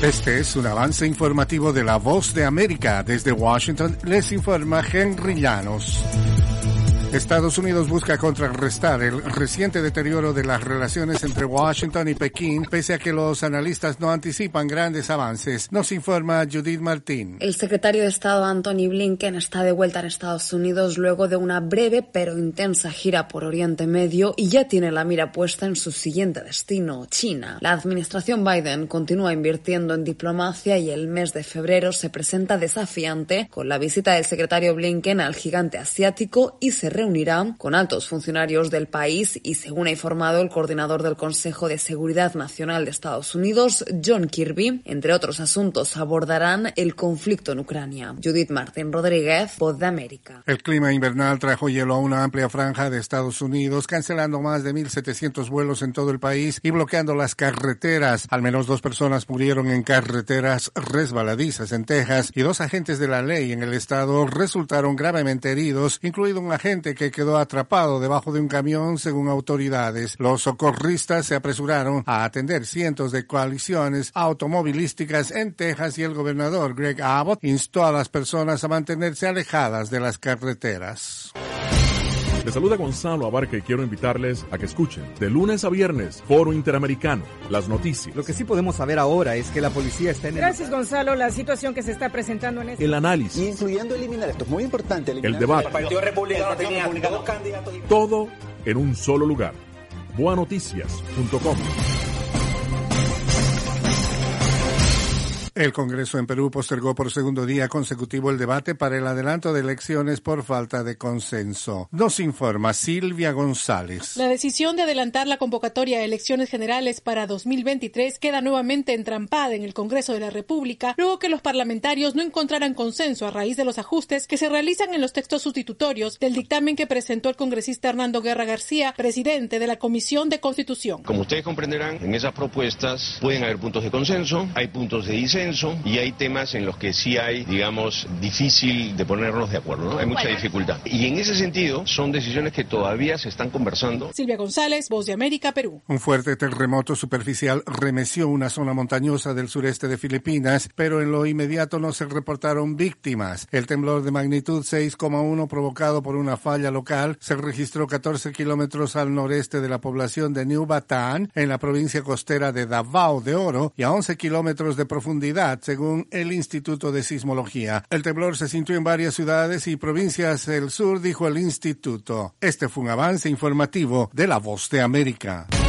Este es un avance informativo de La Voz de América. Desde Washington les informa Henry Llanos. Estados Unidos busca contrarrestar el reciente deterioro de las relaciones entre Washington y Pekín, pese a que los analistas no anticipan grandes avances. Nos informa Judith Martín. El secretario de Estado Antony Blinken está de vuelta en Estados Unidos luego de una breve pero intensa gira por Oriente Medio y ya tiene la mira puesta en su siguiente destino, China. La administración Biden continúa invirtiendo en diplomacia y el mes de febrero se presenta desafiante con la visita del secretario Blinken al gigante asiático y se reunirá con altos funcionarios del país y, según ha informado el coordinador del Consejo de Seguridad Nacional de Estados Unidos, John Kirby, entre otros asuntos abordarán el conflicto en Ucrania. Judith Martín Rodríguez, Voz de América. El clima invernal trajo hielo a una amplia franja de Estados Unidos, cancelando más de 1,700 vuelos en todo el país y bloqueando las carreteras. Al menos 2 personas murieron en carreteras resbaladizas en Texas y 2 agentes de la ley en el estado resultaron gravemente heridos, incluido un agente que quedó atrapado debajo de un camión, según autoridades. Los socorristas se apresuraron a atender cientos de colisiones automovilísticas en Texas y el gobernador Greg Abbott instó a las personas a mantenerse alejadas de las carreteras. Les saluda Gonzalo Abarca y quiero invitarles a que escuchen de lunes a viernes Foro Interamericano, las noticias. Lo que sí podemos saber ahora es que la policía está en Gracias, Gonzalo. La situación que se está presentando en el análisis. Incluyendo eliminar, esto es muy importante. El debate. El Partido Republicano tenía 2 candidatos. Todo en un solo lugar. Boanoticias.com. El Congreso en Perú postergó por segundo día consecutivo el debate para el adelanto de elecciones por falta de consenso. Nos informa Silvia González. La decisión de adelantar la convocatoria a elecciones generales para 2023 queda nuevamente entrampada en el Congreso de la República, luego que los parlamentarios no encontraran consenso a raíz de los ajustes que se realizan en los textos sustitutorios del dictamen que presentó el congresista Hernando Guerra García, presidente de la Comisión de Constitución. Como ustedes comprenderán, en esas propuestas pueden haber puntos de consenso, hay puntos de disenso, y hay temas en los que sí hay, digamos, difícil de ponernos de acuerdo, ¿no? Hay mucha dificultad. Y en ese sentido, son decisiones que todavía se están conversando. Silvia González, Voz de América, Perú. Un fuerte terremoto superficial remeció una zona montañosa del sureste de Filipinas, pero en lo inmediato no se reportaron víctimas. El temblor de magnitud 6,1 provocado por una falla local se registró 14 kilómetros al noreste de la población de New Bataan, en la provincia costera de Davao de Oro, y a 11 kilómetros de profundidad, según el Instituto de Sismología. El temblor se sintió en varias ciudades y provincias del sur, dijo el instituto. Este fue un avance informativo de La Voz de América.